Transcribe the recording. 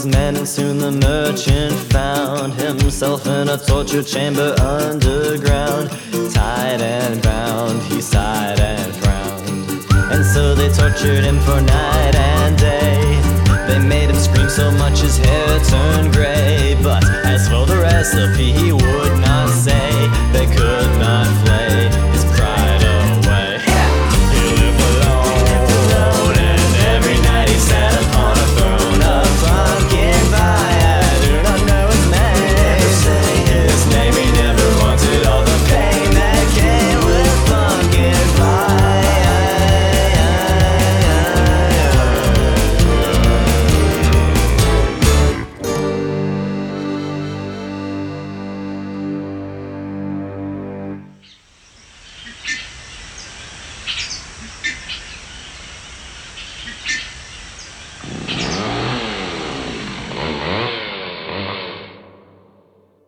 his men, and soon the merchant found himself in a torture chamber underground. Tied and bound, he sighed and frowned, and so they tortured him for night and day. They made him scream so much his hair turned gray.